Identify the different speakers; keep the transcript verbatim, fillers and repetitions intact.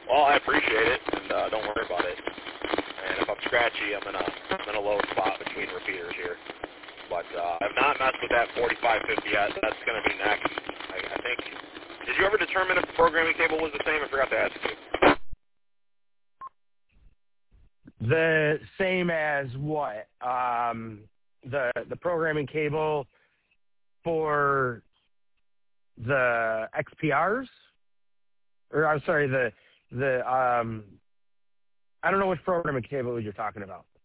Speaker 1: Well, I appreciate it, and uh, don't worry about it. And if I'm scratchy, I'm in a I'm in a low spot between repeaters here. But uh, I've not messed with that forty-five fifty yet. That's going to be next. I, I think. Did you ever determine if the programming cable was the same? I forgot to ask you.
Speaker 2: The same as what? Um, the the programming cable for the X P Rs, or I'm sorry, the the um, I don't know which programming cable you're talking about.